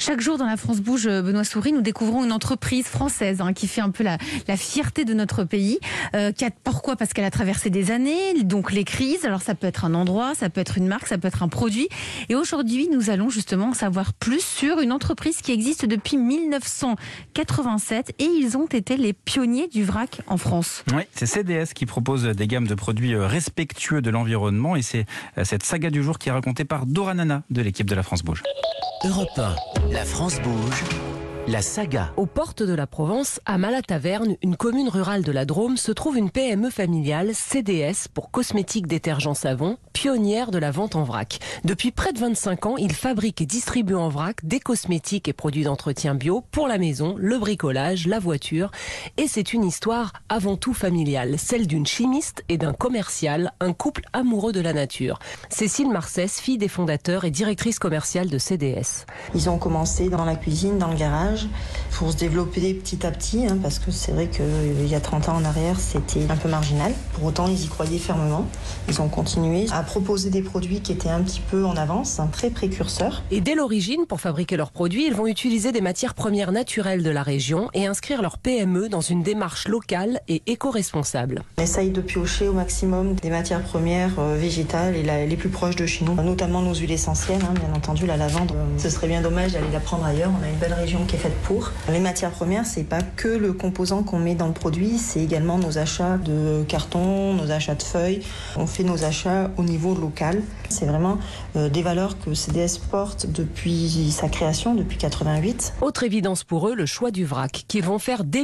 Chaque jour dans la France Bouge, Benoît Souris, nous découvrons une entreprise française qui fait un peu la fierté de notre pays. Pourquoi ? Parce qu'elle a traversé des années, donc les crises. Alors ça peut être un endroit, ça peut être une marque, ça peut être un produit. Et aujourd'hui, nous allons justement en savoir plus sur une entreprise qui existe depuis 1987 et ils ont été les pionniers du vrac en France. Oui, c'est CDS qui propose des gammes de produits respectueux de l'environnement et c'est cette saga du jour qui est racontée par Dora Nana de l'équipe de la France Bouge. Europe 1, la France bouge, la saga. Aux portes de la Provence, à Malataverne, une commune rurale de la Drôme, se trouve une PME familiale, CDS, pour cosmétiques, détergents, savons, pionnière de la vente en vrac. Depuis près de 25 ans, il fabrique et distribue en vrac des cosmétiques et produits d'entretien bio pour la maison, le bricolage, la voiture. Et c'est une histoire avant tout familiale, celle d'une chimiste et d'un commercial, un couple amoureux de la nature. Cécile Marcès, fille des fondateurs et directrice commerciale de CDS. Ils ont commencé dans la cuisine, dans le garage, pour se développer petit à petit, parce que c'est vrai qu'il y a 30 ans en arrière, c'était un peu marginal. Pour autant, ils y croyaient fermement. Ils ont continué à proposer des produits qui étaient un petit peu en avance, très précurseurs. Et dès l'origine, pour fabriquer leurs produits, ils vont utiliser des matières premières naturelles de la région et inscrire leur PME dans une démarche locale et éco-responsable. On essaye de piocher au maximum des matières premières végétales et les plus proches de chez nous, notamment nos huiles essentielles, bien entendu la lavande. Ce serait bien dommage d'aller la prendre ailleurs. On a une belle région qui est faite pour. Les matières premières, c'est pas que le composant qu'on met dans le produit, c'est également nos achats de carton, nos achats de feuilles. On fait nos achats au niveau local. C'est vraiment des valeurs que CDS porte depuis sa création, depuis 88. Autre évidence pour eux, le choix du vrac, qu'ils vont faire dès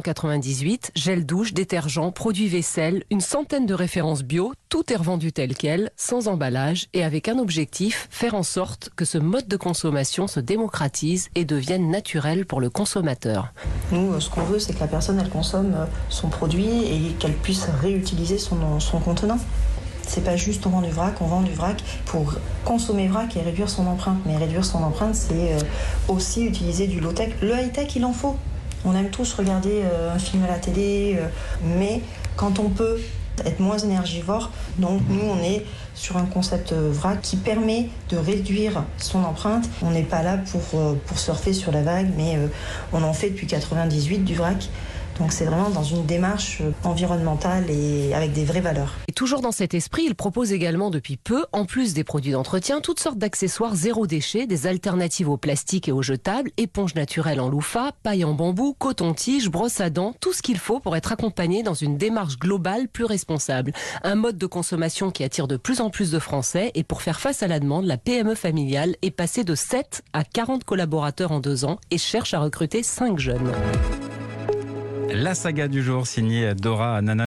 1998. Gel douche, détergent, produits vaisselle, une centaine de références bio. Tout est revendu tel quel, sans emballage et avec un objectif, faire en sorte que ce mode de consommation se démocratise et devienne naturel pour le consommateur. Nous, ce qu'on veut, c'est que la personne, elle consomme son produit et qu'elle puisse réutiliser son contenant. C'est pas juste on vend du vrac pour consommer vrac et réduire son empreinte. Mais réduire son empreinte, c'est aussi utiliser du low-tech. Le high-tech, il en faut. On aime tous regarder un film à la télé, mais quand on peut être moins énergivore, donc nous on est sur un concept vrac qui permet de réduire son empreinte. On n'est pas là pour surfer sur la vague, mais on en fait depuis 98 du vrac. Donc c'est vraiment dans une démarche environnementale et avec des vraies valeurs. Et toujours dans cet esprit, il propose également depuis peu, en plus des produits d'entretien, toutes sortes d'accessoires zéro déchet, des alternatives au plastique et aux jetables, éponges naturelles en loufah, paille en bambou, coton-tige, brosse à dents, tout ce qu'il faut pour être accompagné dans une démarche globale plus responsable. Un mode de consommation qui attire de plus en plus de Français et pour faire face à la demande, la PME familiale est passée de 7 à 40 collaborateurs en 2 ans et cherche à recruter 5 jeunes. La saga du jour signée Dora Nana.